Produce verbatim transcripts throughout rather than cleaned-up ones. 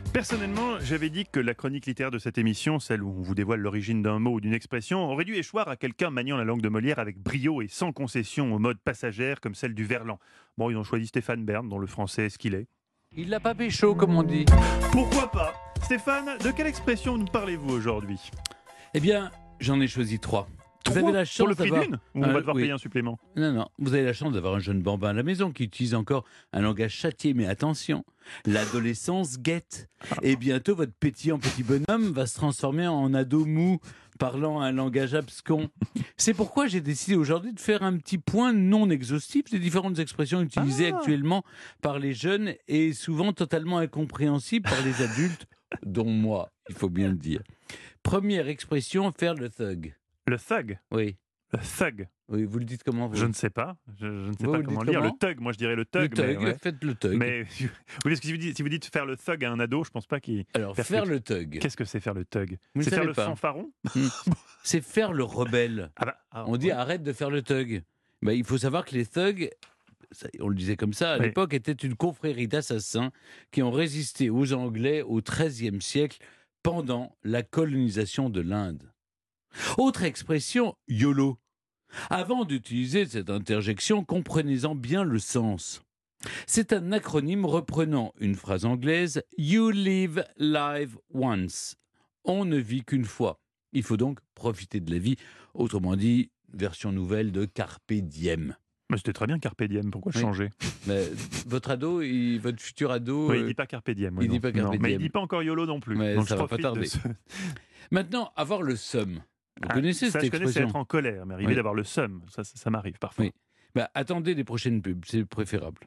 Personnellement, j'avais dit que la chronique littéraire de cette émission, celle où on vous dévoile l'origine d'un mot ou d'une expression, aurait dû échoir à quelqu'un maniant la langue de Molière avec brio et sans concession au mode passagère comme celle du Verlan. Bon, ils ont choisi Stéphane Bern, dont le français est ce qu'il est. Il l'a pas pécho, comme on dit. Pourquoi pas? Stéphane, de quelle expression nous parlez-vous aujourd'hui? Eh bien, j'en ai choisi trois. Vous Trois avez la chance Pour le prix d'avoir... d'une Ou on Euh, va devoir oui. payer un supplément? Non, non, vous avez la chance d'avoir un jeune bambin à la maison qui utilise encore un langage châtié. Mais attention, l'adolescence guette. Et bientôt, votre pétillant petit bonhomme va se transformer en ado mou, parlant un langage abscon. C'est pourquoi j'ai décidé aujourd'hui de faire un petit point non exhaustif des différentes expressions utilisées Ah. actuellement par les jeunes et souvent totalement incompréhensibles par les adultes, dont moi, il faut bien le dire. Première expression, faire le thug. Le thug Oui, Le thug oui, vous le dites comment vous Je ne sais pas. Je, je ne sais Vous, pas vous le comment dites lire. comment Le thug, moi je dirais le Le thug. thug, mais, ouais. faites le thug. Mais oui, parce que si vous, dites, si vous dites faire le thug à un ado, je pense pas qu'il... Alors, faire faire que- le thug, Qu'est-ce que c'est faire le thug? Vous ne C'est faire savez le pas. fanfaron? c'est faire le rebelle. Ah bah, ah, On dit ouais. arrête de faire le thug. Ben, il faut savoir que les thugs, ça, on le disait comme ça, à Oui. l'époque, étaient une confrérie d'assassins qui ont résisté aux Anglais au treizième siècle pendant la colonisation de l'Inde. Autre expression, YOLO. Avant d'utiliser cette interjection, comprenez-en bien le sens. C'est un acronyme reprenant une phrase anglaise « You live life once ». On ne vit qu'une fois. Il faut donc profiter de la vie. Autrement dit, version nouvelle de Carpe Diem. Mais c'était très bien Carpe Diem, pourquoi Oui. changer? Mais votre ado, il- votre futur ado... Oui, euh, il dit pas Carpe Diem. il oui, dit non. pas Carpe Non, mais il Diem. dit pas encore YOLO non plus. Mais Donc ça je va pas profite de tarder. ce- Maintenant, avoir le seum. Vous Ah, connaissez ça, cette je connais, c'est expression? être en colère, mais arriver Oui. d'avoir le seum, ça, ça, ça m'arrive parfois. Oui. Bah, attendez les prochaines pubs, c'est préférable.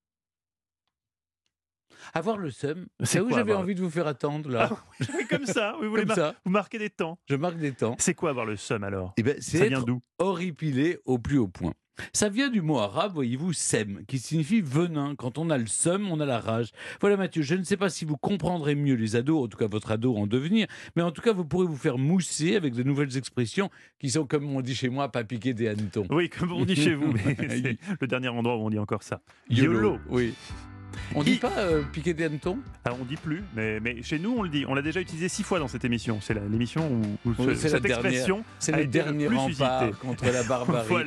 Avoir le seum, C'est c'est où quoi, j'avais avoir- envie de vous faire attendre, là. Ah, oui, comme ça, oui, vous, voulez Comme mar- ça, vous marquez des temps. je marque des temps. C'est quoi avoir le seum alors? Eh ben, Ça c'est vient être d'où? horripilé au plus haut point. Ça vient du mot arabe, voyez-vous, sem, qui signifie venin. Quand on a le seum, on a la rage. Voilà Mathieu, je ne sais pas si vous comprendrez mieux les ados, en tout cas votre ado en devenir, mais en tout cas vous pourrez vous faire mousser avec de nouvelles expressions qui sont, comme on dit chez moi, pas piquer des hannetons. Oui, comme on dit chez vous, mais c'est le dernier endroit où on dit encore ça. YOLO. Oui. On dit I- pas euh, piquer des hannetons? Ah, on dit plus, mais, mais chez nous on le dit. On l'a déjà utilisé six fois dans cette émission. C'est la- l'émission où, où Oui, ce- c'est la cette dernière. expression C'est a le été le dernier plus rempart usité. contre la barbarie. Voilà.